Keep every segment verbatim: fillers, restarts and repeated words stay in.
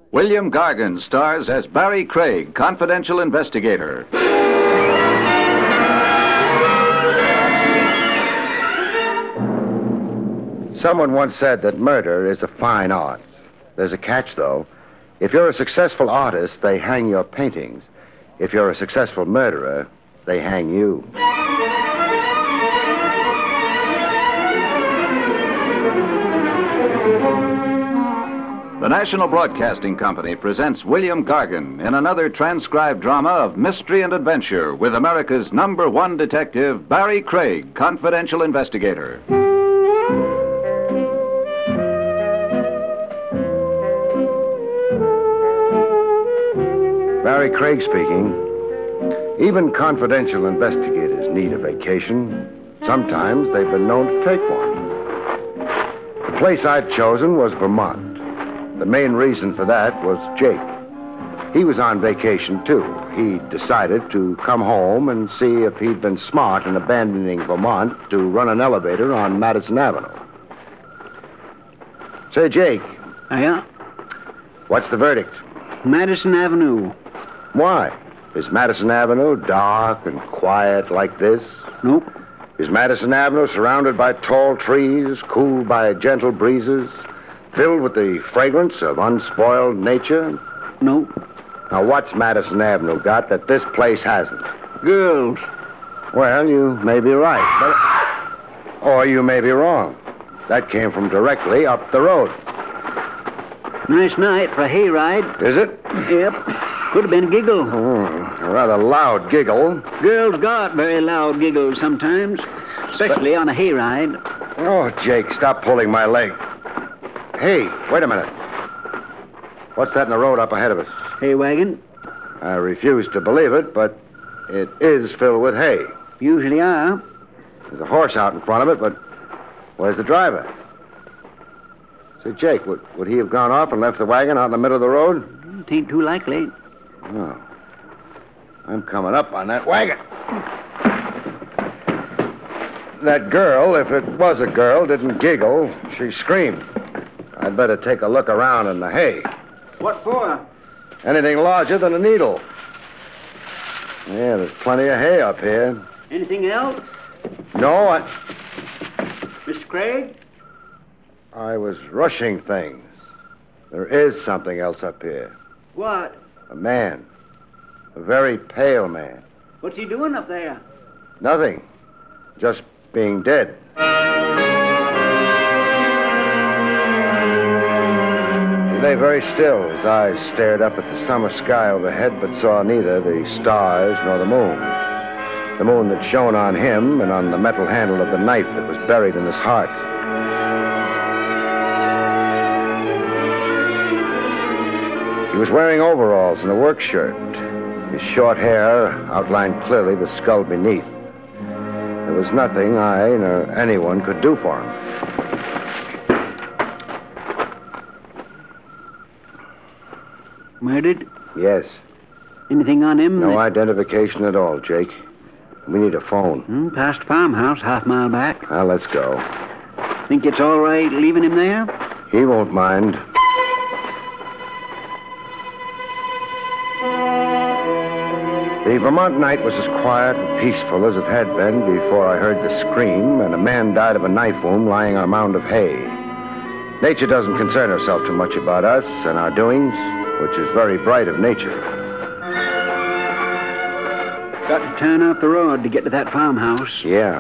William Gargan stars as Barry Craig, confidential investigator. Someone once said that murder is a fine art. There's a catch, though. If you're a successful artist, they hang your paintings. If you're a successful murderer, they hang you. The National Broadcasting Company presents William Gargan in another transcribed drama of mystery and adventure with America's number one detective, Barry Craig, confidential investigator. Barry Craig speaking. Even confidential investigators need a vacation. Sometimes they've been known to take one. The place I'd chosen was Vermont. The main reason for that was Jake. He was on vacation, too. He decided to come home and see if he'd been smart in abandoning Vermont to run an elevator on Madison Avenue. Say, Jake. Yeah? What's the verdict? Madison Avenue. Why? Is Madison Avenue dark and quiet like this? Nope. Is Madison Avenue surrounded by tall trees, cooled by gentle breezes, filled with the fragrance of unspoiled nature? Nope. Now, what's Madison Avenue got that this place hasn't? Girls. Well, you may be right, but... Or you may be wrong. That came from directly up the road. Nice night for a hayride. Is it? Yep. Could have been a giggle. Mm, a rather loud giggle. Girls got very loud giggles sometimes, especially but... on a hayride. Oh, Jake, stop pulling my leg. Hey, wait a minute. What's that in the road up ahead of us? Hay wagon. I refuse to believe it, but it is filled with hay. Usually are. There's a horse out in front of it, but where's the driver? Say, Jake, would, would he have gone off and left the wagon out in the middle of the road? It ain't too likely. Oh. I'm coming up on that wagon. That girl, if it was a girl, didn't giggle. She screamed. I'd better take a look around in the hay. What for? Anything larger than a needle. Yeah, there's plenty of hay up here. Anything else? No, I... Mister Craig? I was rushing things. There is something else up here. What? A man. A very pale man. What's he doing up there? Nothing. Just being dead. He lay very still. His eyes stared up at the summer sky overhead, but saw neither the stars nor the moon. The moon that shone on him and on the metal handle of the knife that was buried in his heart. He was wearing overalls and a work shirt. His short hair outlined clearly the skull beneath. There was nothing I nor anyone could do for him. Murdered? Yes. Anything on him? No that... identification at all, Jake. We need a phone. Hmm, past farmhouse, half mile back. Now, let's go. Think it's all right leaving him there? He won't mind. The Vermont night was as quiet and peaceful as it had been before I heard the scream and a man died of a knife wound lying on a mound of hay. Nature doesn't concern herself too much about us and our doings, which is very bright of nature. Got to turn off the road to get to that farmhouse. Yeah.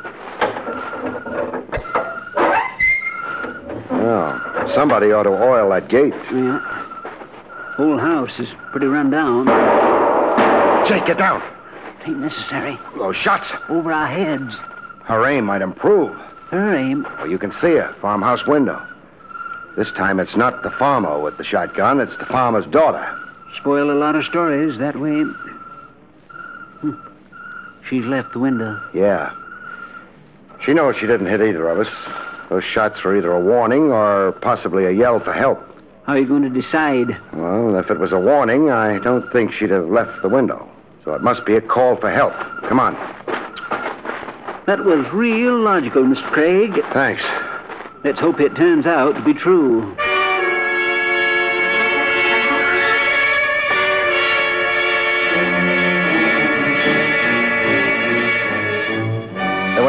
Well, somebody ought to oil that gate. Yeah. Whole house is pretty run down. Jake, get down. Ain't necessary. Those shots. Over our heads. Her aim might improve. Her aim? Well, you can see her, farmhouse window. This time it's not the farmer with the shotgun, it's the farmer's daughter. Spoil a lot of stories that way. Hm. She's left the window. Yeah. She knows she didn't hit either of us. Those shots were either a warning or possibly a yell for help. How are you going to decide? Well, if it was a warning, I don't think she'd have left the window. So it must be a call for help. Come on. That was real logical, Mister Craig. Thanks. Let's hope it turns out to be true.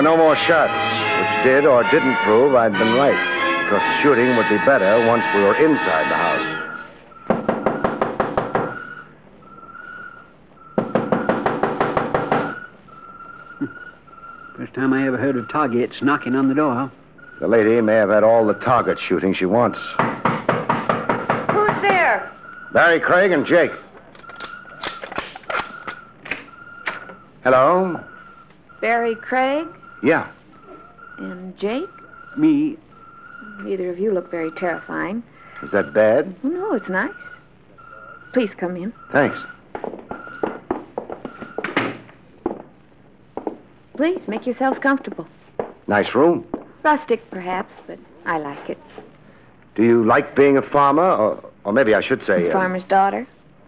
no more shots, which did or didn't prove I'd been right, because the shooting would be better once we were inside the house. First time I ever heard of targets knocking on the door. The lady may have had all the target shooting she wants. Who's there? Barry Craig and Jake. Hello? Barry Craig Yeah. and Jake? Me? Neither of you look very terrifying. Is that bad? Oh, no, it's nice. Please come in. Thanks. Please, make yourselves comfortable. Nice room. Rustic, perhaps, but I like it. Do you like being a farmer? Or, or maybe I should say... uh, Farmer's daughter?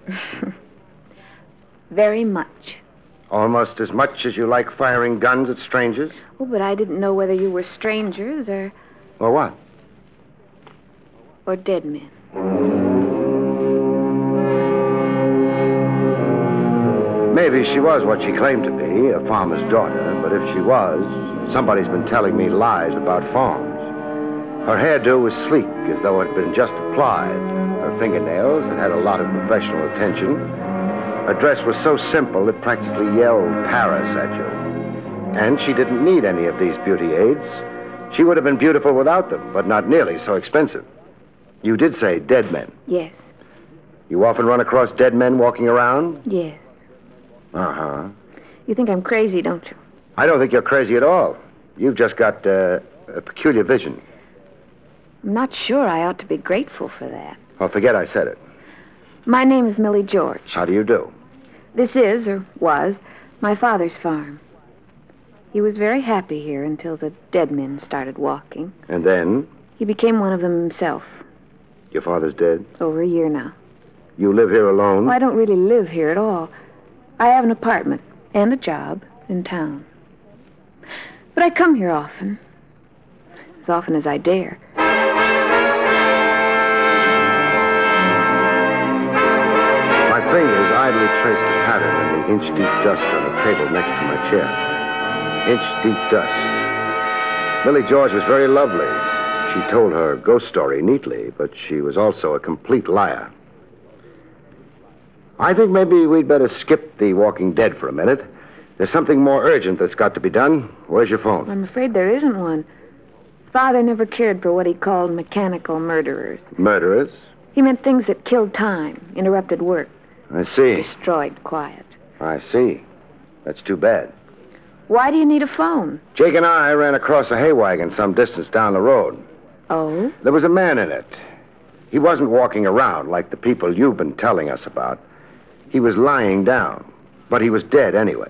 Very much. almost as much as you like firing guns at strangers? Oh, but I didn't know whether you were strangers or... Or what? or dead men. Maybe she was what she claimed to be, a farmer's daughter, but if she was, somebody's been telling me lies about farms. Her hairdo was sleek, as though it had been just applied. Her fingernails had had a lot of professional attention. Her dress was so simple it practically yelled Paris at you. And she didn't need any of these beauty aids. She would have been beautiful without them, but not nearly so expensive. You did say dead men. Yes, You often run across dead men walking around? yes. Uh-huh. You think I'm crazy, don't you? I don't think you're crazy at all. You've just got uh, a peculiar vision. I'm not sure I ought to be grateful for that. Oh, forget I said it. My name is Millie George. How do you do? This is, or was, my father's farm. He was very happy here until the dead men started walking. And then, He became one of them himself. your father's dead? Over a year now. You live here alone? Well, I don't really live here at all. I have an apartment and a job in town. But I come here often. As often as I dare. My fingers idly traced a pattern in the inch-deep dust on the table next to my chair. Inch-deep dust. Millie George was very lovely. She told her ghost story neatly, but she was also a complete liar. I think maybe we'd better skip the Walking Dead for a minute. There's something more urgent that's got to be done. Where's your phone? I'm afraid there isn't one. Father never cared for what he called mechanical murderers. Murderers? He meant things that killed time, interrupted work, I see. destroyed quiet. I see. That's too bad. Why do you need a phone? Jake and I ran across a hay wagon some distance down the road. Oh? There was a man in it. He wasn't walking around like the people you've been telling us about. He was lying down, but he was dead anyway.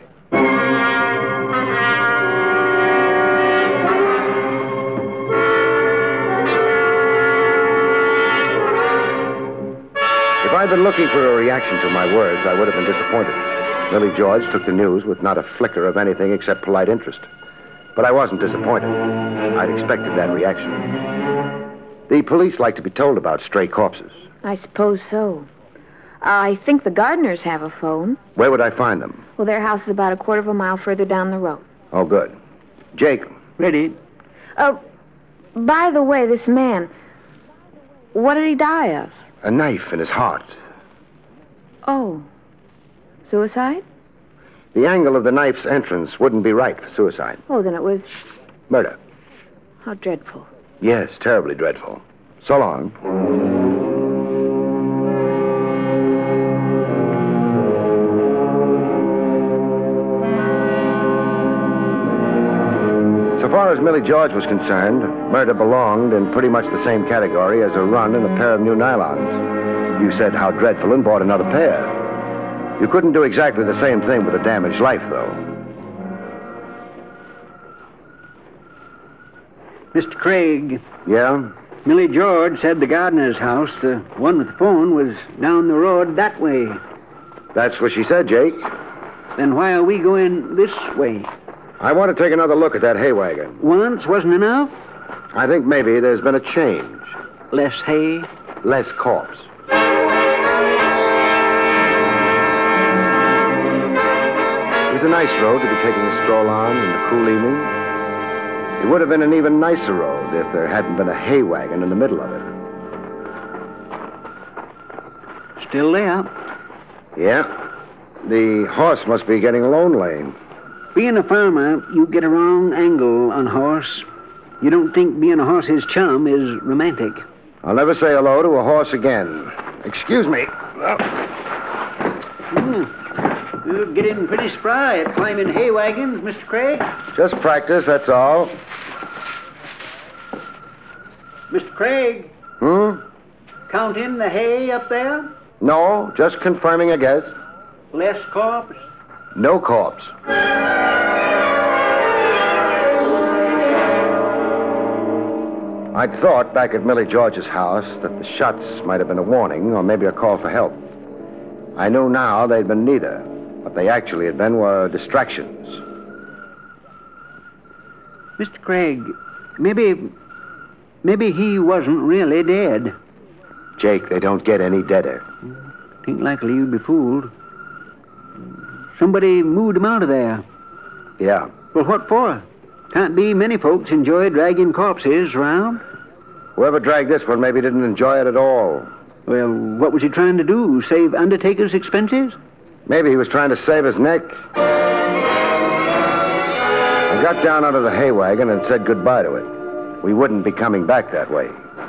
If I'd been looking for a reaction to my words, I would have been disappointed. Millie George took the news with not a flicker of anything except polite interest. But I wasn't disappointed. I'd expected that reaction. The police like to be told about stray corpses. I suppose so. I think the Gardners have a phone. Where would I find them? Well, their house is about a quarter of a mile further down the road. Oh, good. Jake, Ready? Oh, by the way, this man, what did he die of? a knife in his heart. Oh, suicide? The angle of the knife's entrance wouldn't be right for suicide. Oh, then it was, Murder. how dreadful. Yes, terribly dreadful. So long. So far as Millie George was concerned, murder belonged in pretty much the same category as a run and a pair of new nylons. You said how dreadful and bought another pair. You couldn't do exactly the same thing with a damaged life, though. Mister Craig, Yeah? Millie George said the gardener's house, the one with the phone, was down the road that way. That's what she said, Jake. Then why are we going this way? I want to take another look at that hay wagon. Once wasn't enough? I think maybe there's been a change. Less hay? Less corpse. It's a nice road to be taking a stroll on in the cool evening. It would have been an even nicer road if there hadn't been a hay wagon in the middle of it. Still there. Yeah. The horse must be getting lonely. Being a farmer, you get a wrong angle on horse. You don't think being a horse's chum is romantic. I'll never say hello to a horse again. Excuse me. Mm. You're getting pretty spry at climbing hay wagons, Mister Craig. Just practice, that's all. Mister Craig, Hmm? counting the hay up there? No, just confirming a guess. Less corpse? No corpse. I'd thought back at Millie George's house that the shots might have been a warning or maybe a call for help. I knew now they'd been neither. What they actually had been were distractions. Mister Craig, maybe... maybe he wasn't really dead. Jake, they don't get any deader. Ain't likely you'd be fooled. Somebody moved him out of there. Yeah. Well, what for? Can't be many folks enjoy dragging corpses around. Whoever dragged this one maybe didn't enjoy it at all. Well, what was he trying to do? Save undertaker's expenses? Maybe he was trying to save his neck. I got down out of the hay wagon and said goodbye to it. We wouldn't be coming back that way.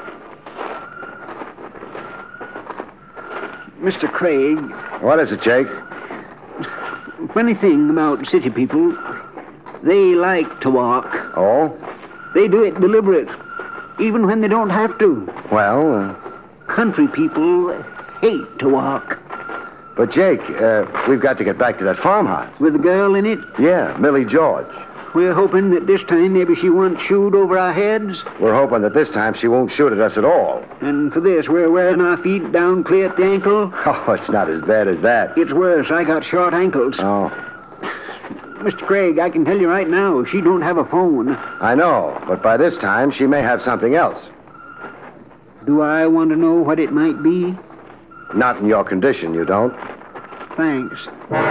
Mister Craig, What is it, Jake? funny thing about city people, they like to walk. Oh? They do it deliberate, even when they don't have to. Well, uh, Country people hate to walk. but Jake, uh, we've got to get back to that farmhouse. With a girl in it, Yeah, Millie George. we're hoping that this time maybe she won't shoot over our heads. We're hoping that this time she won't shoot at us at all. And for this, we're wearing our feet down clear at the ankle. Oh, it's not as bad as that. It's worse. I got short ankles. Oh, Mister Craig, I can tell you right now, she don't have a phone. I know, but by this time she may have something else. Do I want to know what it might be? Not in your condition, you don't. Thanks.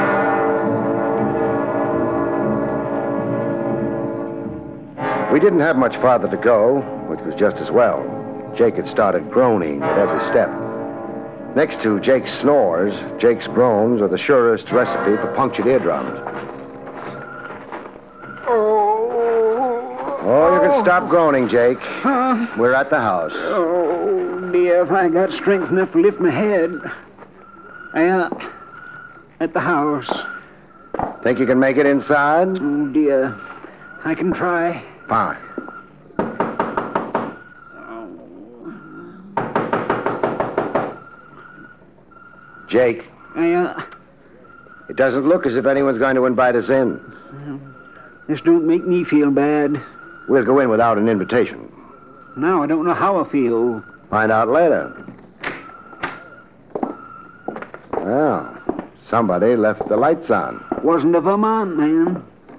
We didn't have much farther to go, which was just as well. Jake had started groaning at every step. Next to Jake's snores, Jake's groans are the surest recipe for punctured eardrums. Oh, you can stop groaning, Jake. Huh? We're at the house. Oh, dear, if I got strength enough to lift my head. I, uh, at the house. Think you can make it inside? Oh, dear. I can try. Fine. Jake, I, uh, it doesn't look as if anyone's going to invite us in. this don't make me feel bad. We'll go in without an invitation. Now I don't know how I feel. Find out later. Well, somebody left the lights on. Wasn't a Vermont man.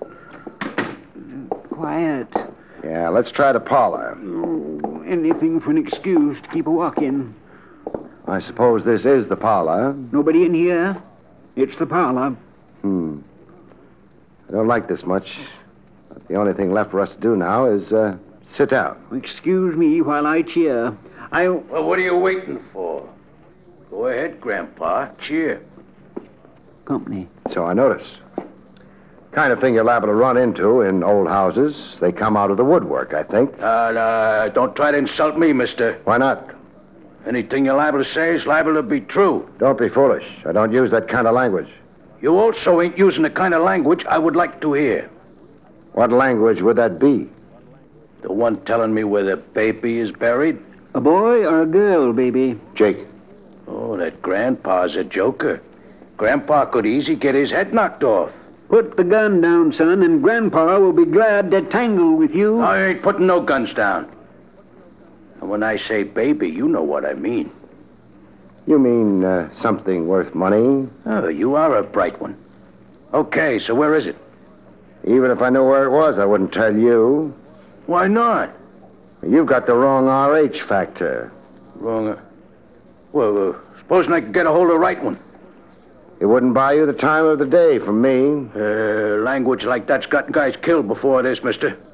Quiet. Yeah, let's try the parlor. Oh, anything for an excuse to keep a walking. I suppose this is the parlor. Nobody in here. It's the parlor. Hmm. I don't like this much. But the only thing left for us to do now is uh, sit down. Excuse me while I cheer. I... Well, what are you waiting for? Go ahead, Grandpa. Cheer. Company. So I notice. Kind of thing you're liable to run into in old houses. They come out of the woodwork, I think. Uh, uh, don't try to insult me, mister. Why not? Anything you're liable to say is liable to be true. Don't be foolish. I don't use that kind of language. You also ain't using the kind of language I would like to hear. What language would that be? The one telling me where the baby is buried? A boy or a girl, baby? Jake. Oh, that Grandpa's a joker. Grandpa could easy get his head knocked off. Put the gun down, son, and Grandpa will be glad to tangle with you. I ain't putting no guns down. And when I say baby, you know what I mean. You mean uh, something worth money? Oh, you are a bright one. Okay, so where is it? Even if I knew where it was, I wouldn't tell you. Why not? You've got the wrong R H factor. Wrong. Uh, well, uh, supposing I could get a hold of the right one. It wouldn't buy you the time of the day from me. Uh, language like that's gotten guys killed before this, mister.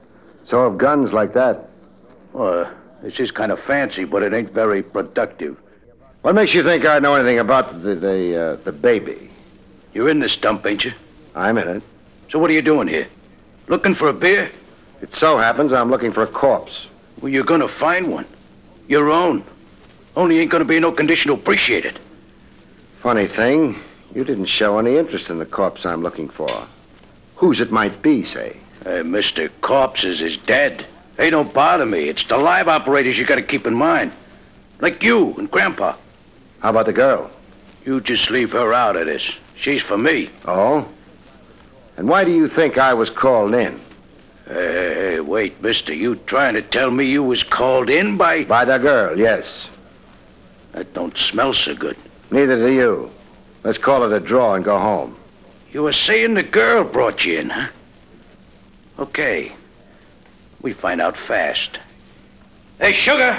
So have guns like that. Well, this is kind of fancy, but it ain't very productive. What makes you think I know anything about the the, uh, the baby? You're in this dump, ain't you? I'm in it. So what are you doing here? Looking for a beer? It so happens I'm looking for a corpse. Well, you're gonna find one. Your own. Only ain't gonna be in no condition to appreciate it. Funny thing, you didn't show any interest in the corpse I'm looking for. Whose it might be, say. Hey, Mister Corpses is dead. They don't bother me. It's the live operators you gotta keep in mind. Like you and Grandpa. How about the girl? You just leave her out of this. She's for me. Oh? And why do you think I was called in? Hey, hey, hey, wait, mister. You trying to tell me you was called in by... By the girl, yes. That don't smell so good. Neither do you. Let's call it a draw and go home. You were saying the girl brought you in, huh? Okay. We find out fast. Hey, Sugar!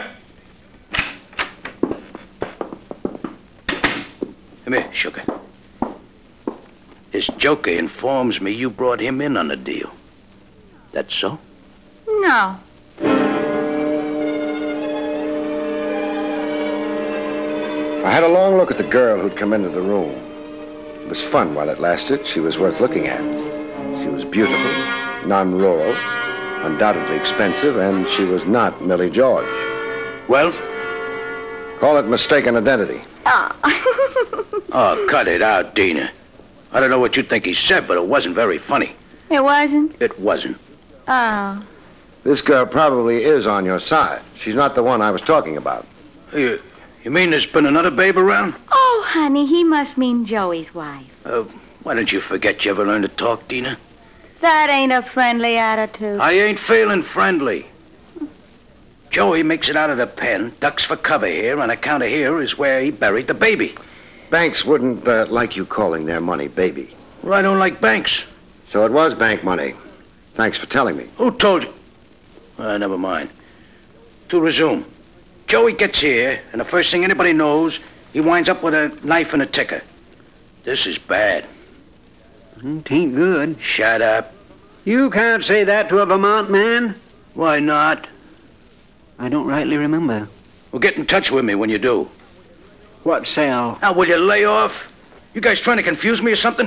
Come here, Sugar. This joker informs me you brought him in on the deal. That's so? No. I had a long look at the girl who'd come into the room. It was fun while it lasted. She was worth looking at. She was beautiful, non-rural, undoubtedly expensive, and she was not Millie George. Well? Call it mistaken identity. Oh, cut it out, Dina. I don't know what you think he said, but it wasn't very funny. It wasn't? It wasn't. Oh. This girl probably is on your side. She's not the one I was talking about. You, you mean there's been another babe around? Oh, honey, he must mean Joey's wife. Uh, why don't you forget you ever learned to talk, Dina? That ain't a friendly attitude. I ain't feeling friendly. Joey makes it out of the pen, ducks for cover here, on account of here is where he buried the baby. Banks wouldn't uh, like you calling their money baby. Well, I don't like banks. So it was bank money. Thanks for telling me. Who told you? Uh, never mind. To resume. Joey gets here, and the first thing anybody knows, he winds up with a knife and a ticker. This is bad. It ain't good. Shut up. You can't say that to a Vermont man. Why not? I don't rightly remember. Well, get in touch with me when you do. What cell? Now, will you lay off? You guys trying to confuse me or something?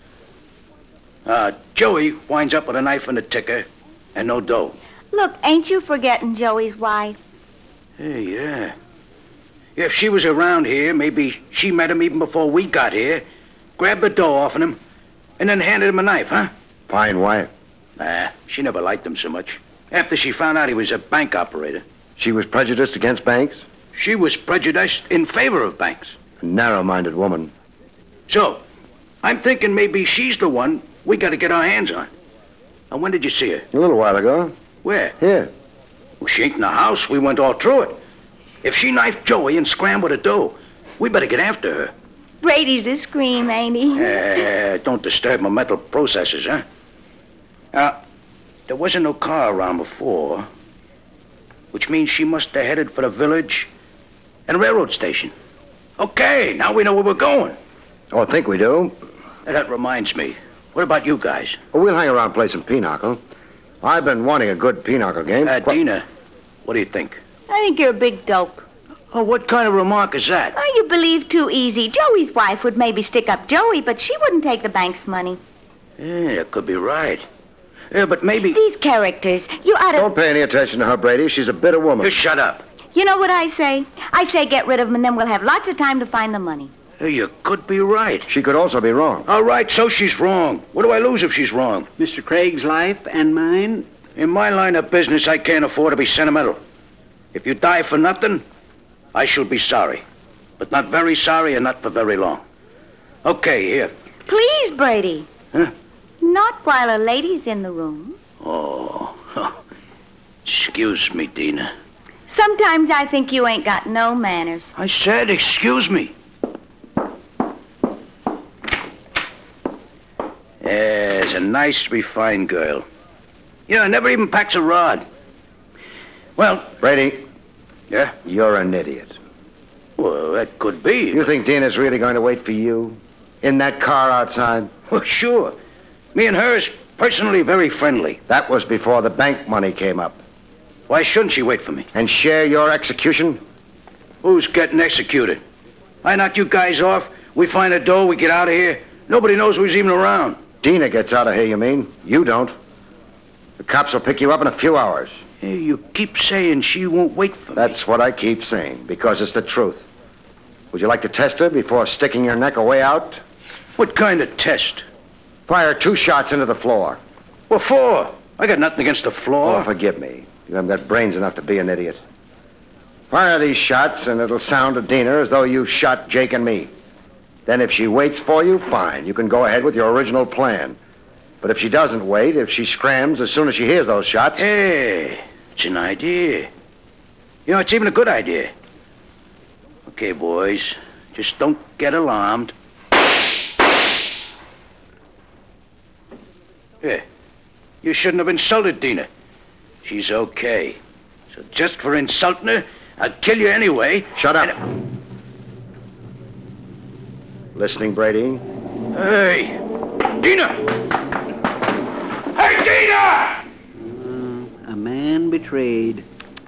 Uh, Joey winds up with a knife and a ticker and no dough. Look, ain't you forgetting Joey's wife? Hey, yeah. If she was around here, maybe she met him even before we got here, grabbed the dough off of him, and then handed him a knife, huh? Fine wife. Nah, she never liked him so much. After she found out he was a bank operator. She was prejudiced against banks? She was prejudiced in favor of banks. A narrow-minded woman. So, I'm thinking maybe she's the one we got to get our hands on. Now, when did you see her? A little while ago. Where? Here. Well, she ain't in the house. We went all through it. If she knifed Joey and scrambled the dough, we better get after her. Brady's a scream, ain't he? Uh, don't disturb my mental processes, huh? Now, there wasn't no car around before, which means she must have headed for the village and railroad station. Okay, now we know where we're going. Oh, I think we do. And that reminds me. What about you guys? Well, we'll hang around play some pinochle. I've been wanting a good pinochle game. Uh, Qu- Dina, what do you think? I think you're a big dope. Oh, what kind of remark is that? Oh, you believe too easy. Joey's wife would maybe stick up Joey, but she wouldn't take the bank's money. Yeah, that could be right. Yeah, but maybe... These characters, you ought to... Don't pay any attention to her, Brady. She's a bitter woman. You shut up. You know what I say? I say get rid of them, and then we'll have lots of time to find the money. Yeah, you could be right. She could also be wrong. All right, so she's wrong. What do I lose if she's wrong? Mister Craig's life and mine? In my line of business, I can't afford to be sentimental. If you die for nothing, I shall be sorry. But not very sorry and not for very long. Okay, here. Please, Brady. Huh? Not while a lady's in the room. Oh, excuse me, Dina. Sometimes I think you ain't got no manners. I said excuse me. There's a nice, refined girl. Yeah, never even packs a rod. Well... Brady, Yeah? you're an idiot. Well, that could be. You think Dina's really going to wait for you? In that car outside? Well, sure. Me and her's Personally, very friendly. That was before the bank money came up. Why shouldn't she wait for me? And share your execution? Who's getting executed? I knock you guys off, we find a dough, we get out of here. Nobody knows who's even around. Dina gets out of here, you mean? You don't. The cops will pick you up in a few hours. Hey, you keep saying she won't wait for me. That's what I keep saying, because it's the truth. Would you like to test her before sticking your neck away out? What kind of test? Fire two shots into the floor. What for? I got nothing against the floor. Oh, forgive me. You haven't got brains enough to be an idiot. Fire these shots, and it'll sound to Dina as though you shot Jake and me. Then if she waits for you, fine. You can go ahead with your original plan. But if she doesn't wait, if she scrams as soon as she hears those shots... Hey, it's an idea. You know, it's even a good idea. Okay, boys, just don't get alarmed. Yeah, you shouldn't have insulted Dina. She's okay. So just for insulting her, I'll kill you anyway. Shut up. And... Listening, Brady? Hey, Dina! Hey, Dina! Uh, a man betrayed.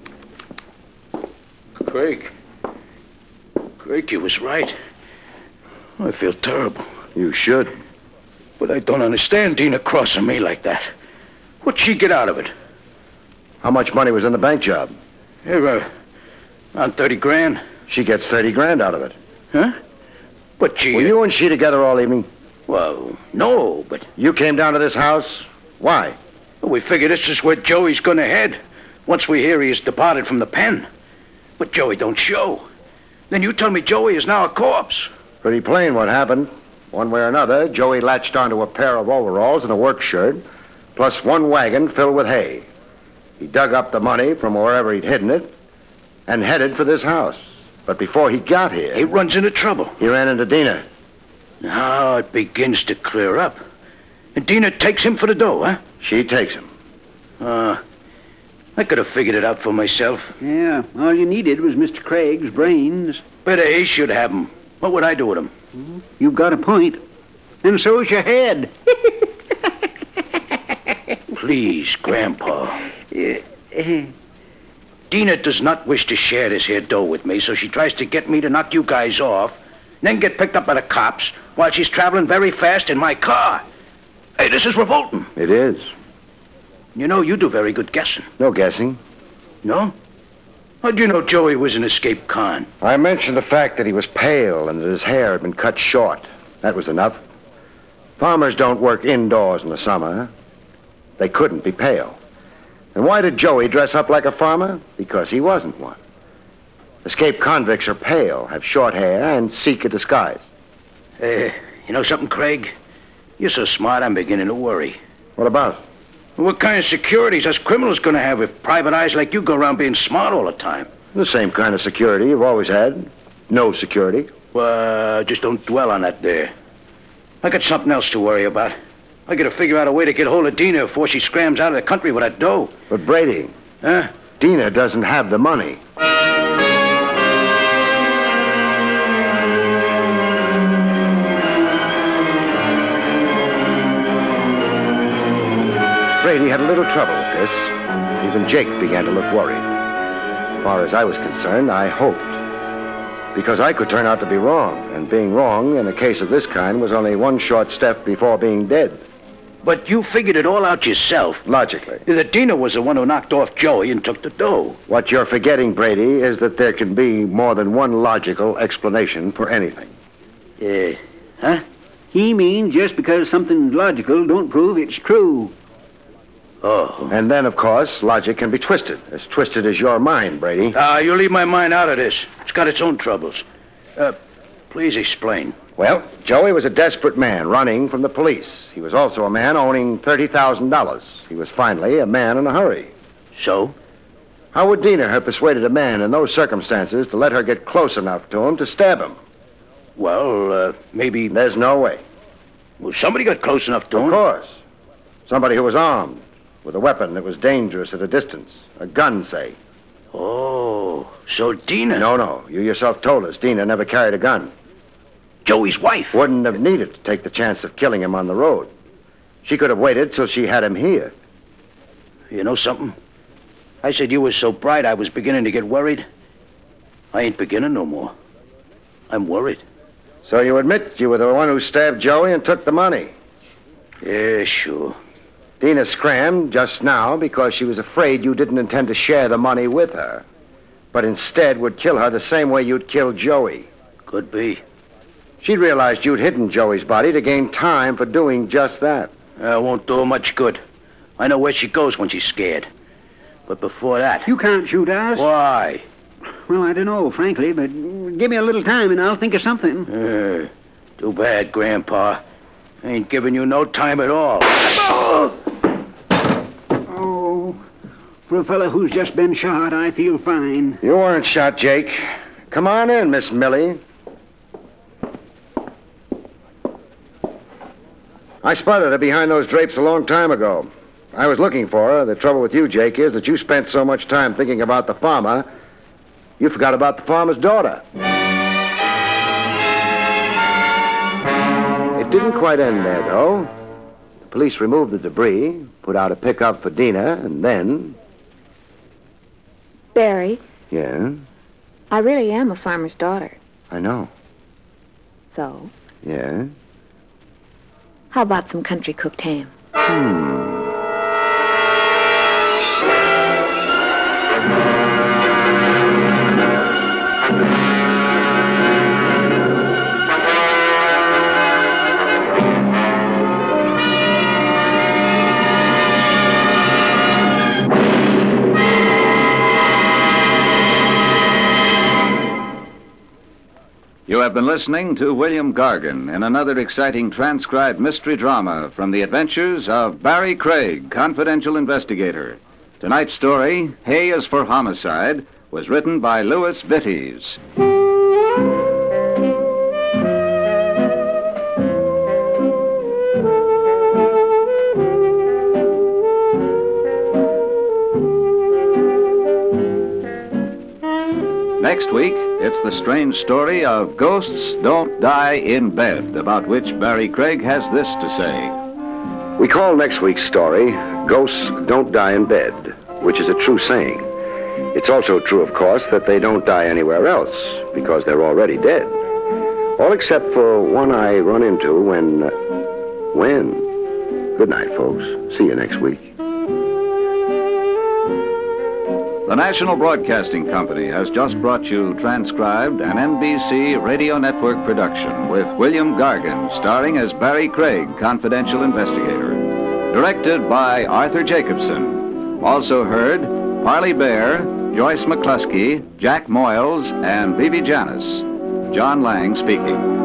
Craig. Craig, you was right. I feel terrible. You should. But I don't understand Dina crossing me like that. What'd she get out of it? How much money was in the bank job? Yeah, uh, around thirty grand. She gets thirty grand out of it. Huh? But she... Were you and she together all evening? Well, no, but... You came down to this house? Why? Well, we figure this is where Joey's gonna head. Once we hear he has departed from the pen. But Joey don't show. Then you tell me Joey is now a corpse. Pretty plain what happened. One way or another, Joey latched onto a pair of overalls and a work shirt, plus one wagon filled with hay. He dug up the money from wherever he'd hidden it and headed for this house. But before he got here... He runs into trouble. He ran into Dina. Now it begins to clear up. And Dina takes him for the dough, huh? She takes him. Uh, I could have figured it out for myself. Yeah, all you needed was Mister Craig's brains. Better he should have them. What would I do with them? You've got a point. And so's your head. Please, Grandpa. Dina does not wish to share this here dough with me, so she tries to get me to knock you guys off, then get picked up by the cops while she's traveling very fast in my car. Hey, this is revolting. It is. You know, you do very good guessing. No guessing. No? How'd you know Joey was an escaped con? I mentioned the fact that he was pale and that his hair had been cut short. That was enough. Farmers don't work indoors in the summer. They couldn't be pale. And why did Joey dress up like a farmer? Because he wasn't one. Escaped convicts are pale, have short hair, and seek a disguise. Uh, you know something, Craig? You're so smart, I'm beginning to worry. What about? What kind of securities us criminals gonna have if private eyes like you go around being smart all the time? The same kind of security you've always had. No security. Well, just don't dwell on that there. I got something else to worry about. I gotta figure out a way to get hold of Dina before she scrams out of the country with that dough. But Brady, Huh? Dina doesn't have the money. Brady had a little trouble with this. Even Jake began to look worried. As far as I was concerned, I hoped. Because I could turn out to be wrong, and being wrong in a case of this kind was only one short step before being dead. But you figured it all out yourself. Logically. That Dina was the one who knocked off Joey and took the dough. What you're forgetting, Brady, is that there can be more than one logical explanation for anything. Uh, huh? He means just because something's logical don't prove it's true. Oh. And then, of course, logic can be twisted. As twisted as your mind, Brady. Ah, uh, you leave my mind out of this. It's got its own troubles. Uh, please explain. Well, Joey was a desperate man running from the police. He was also a man owning thirty thousand dollars. He was finally a man in a hurry. So? How would Dina have persuaded a man in those circumstances to let her get close enough to him to stab him? Well, uh, maybe... There's no way. Well, somebody got close enough to him. Of course. Somebody who was armed, with a weapon that was dangerous at a distance. A gun, say. Oh, so Dina... No, no. You yourself told us Dina never carried a gun. Joey's wife. Wouldn't have needed to take the chance of killing him on the road. She could have waited till she had him here. You know something? I said you was so bright I was beginning to get worried. I ain't beginning no more. I'm worried. So you admit you were the one who stabbed Joey and took the money? Yeah, sure. Dina scrammed just now because she was afraid you didn't intend to share the money with her, but instead would kill her the same way you'd killed Joey. Could be. She realized you'd hidden Joey's body to gain time for doing just that. Uh, won't do her much good. I know where she goes when she's scared. But before that... You can't shoot us. Why? Well, I don't know, frankly, but give me a little time and I'll think of something. Uh, too bad, Grandpa. I ain't giving you no time at all. Oh, for a fella who's just been shot, I feel fine. You weren't shot, Jake. Come on in, Miss Millie. I spotted her behind those drapes a long time ago. I was looking for her. The trouble with you, Jake, is that you spent so much time thinking about the farmer, you forgot about the farmer's daughter. It didn't quite end there, though. The police removed the debris, put out a pickup for Dina, and then... Barry, Yeah, I really am a farmer's daughter. I know. So, Yeah? how about some country cooked ham? Hmm. You have been listening to William Gargan in another exciting transcribed mystery drama from the adventures of Barry Craig, confidential investigator. Tonight's story, Hay is for Homicide, was written by Louis Vittes. Next week, it's the strange story of Ghosts Don't Die in Bed, about which Barry Craig has this to say. We call next week's story, Ghosts Don't Die in Bed, which is a true saying. It's also true, of course, that they don't die anywhere else, because they're already dead. All except for one I run into when... Uh, when? Good night, folks. See you next week. The National Broadcasting Company has just brought you transcribed an N B C Radio Network production with William Gargan starring as Barry Craig, confidential investigator. Directed by Arthur Jacobson. Also heard Parley Bear, Joyce McCluskey, Jack Moyles, and Vivi Janis. John Lang speaking.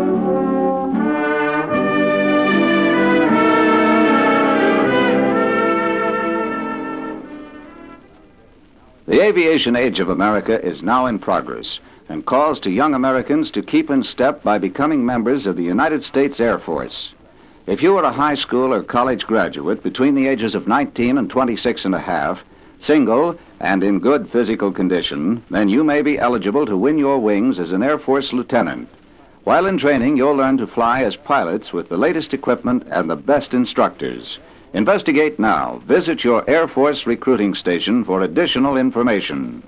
The aviation age of America is now in progress and calls to young Americans to keep in step by becoming members of the United States Air Force. If you are a high school or college graduate between the ages of nineteen and twenty-six and a half, single and in good physical condition, then you may be eligible to win your wings as an Air Force lieutenant. While in training, you'll learn to fly as pilots with the latest equipment and the best instructors. Investigate now. Visit your Air Force recruiting station for additional information.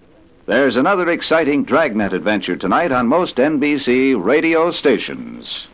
There's another exciting Dragnet adventure tonight on most N B C radio stations.